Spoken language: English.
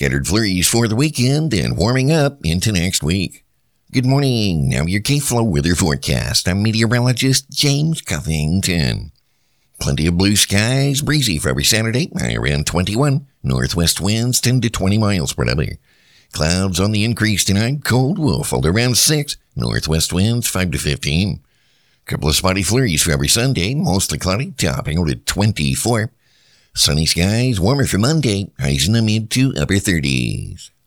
Scattered flurries for the weekend and warming up into next week. Good morning. Now your K-Flow weather forecast. I'm meteorologist James Covington. Plenty of blue skies, breezy for every Saturday, high around 21. Northwest winds 10 to 20 miles per hour. Clouds on the increase tonight. Cold will fall to around 6. Northwest winds 5 to 15. Couple of spotty flurries for every Sunday, mostly cloudy, topping out at 24. Sunny skies, warmer for Monday, highs in the mid to upper 30s.